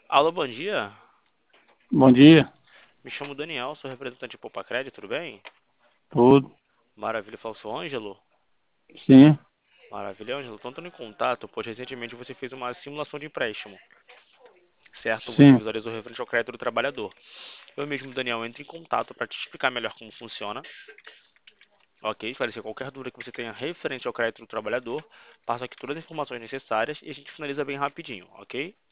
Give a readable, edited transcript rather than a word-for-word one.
Alô, bom dia. Bom dia, Me chamo Daniel, sou representante de Poupa Crédito, tudo bem? tudo. Maravilha, falo, sou Ângelo. Sim, Maravilha, Ângelo. Estou entrando em contato, pois recentemente você fez uma simulação de empréstimo, certo? Você sim, visualizou referente ao crédito do trabalhador. Eu mesmo, Daniel, entro em contato para te explicar melhor como funciona, ok? Esclarecer qualquer dúvida que você tenha referente ao crédito do trabalhador. Passo aqui todas as informações necessárias e a gente finaliza bem rapidinho, ok?